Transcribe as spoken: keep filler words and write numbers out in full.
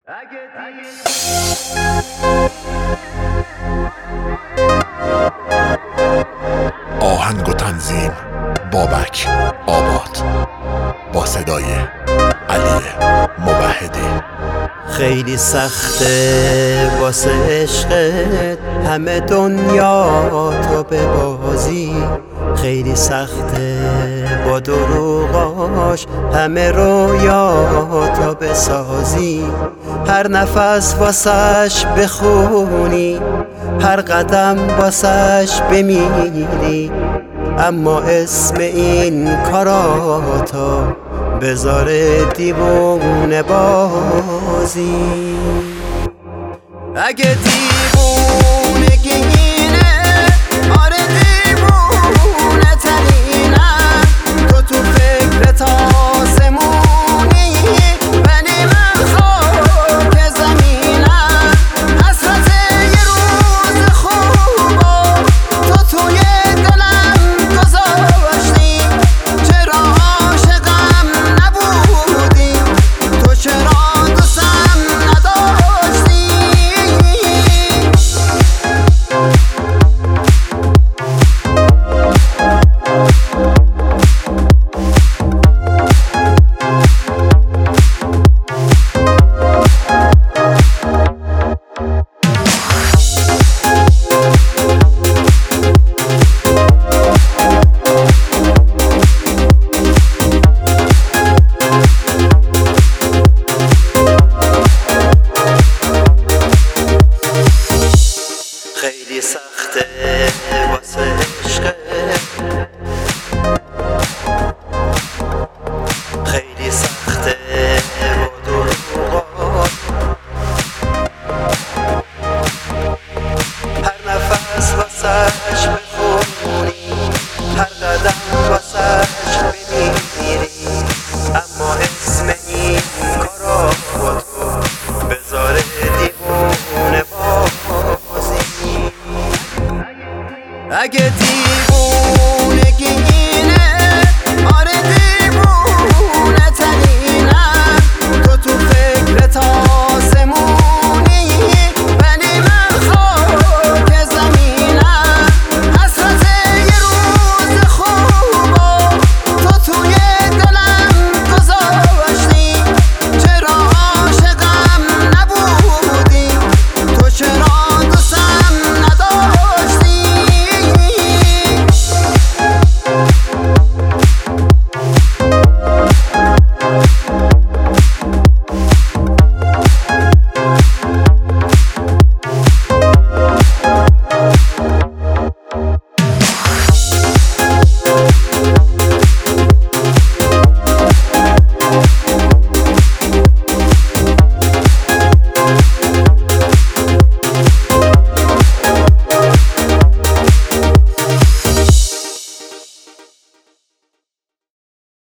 آهنگ و تنظیم بابک آباد با صدای علی موحدی. خیلی سخته واسه عشقت همه دنیا تو به بازی، خیلی سخته با دروغاش همه رویا تو بسازی، هر نفس واسش بخونی هر قدم واسش بمیری، اما اسم این کاراتو بذاره دیوونه بازی. اگه دیوونگی اینه، آره دیوونه ترینم، تو تو فکرت آسمونی ولی من خاک زمینم، حسرت یه روز خوبا تو توی دلم گذاشتی، چرا عاشقم نبودی، تو چرا دوستم نداشتی. خیلی سخته واسه عشقت، خیلی سخته با دروغات، هر نفس واسش بخونی هر قدم واسش بمیری، اما اسم این کارا تو بذاره دیوونه بازی. اگه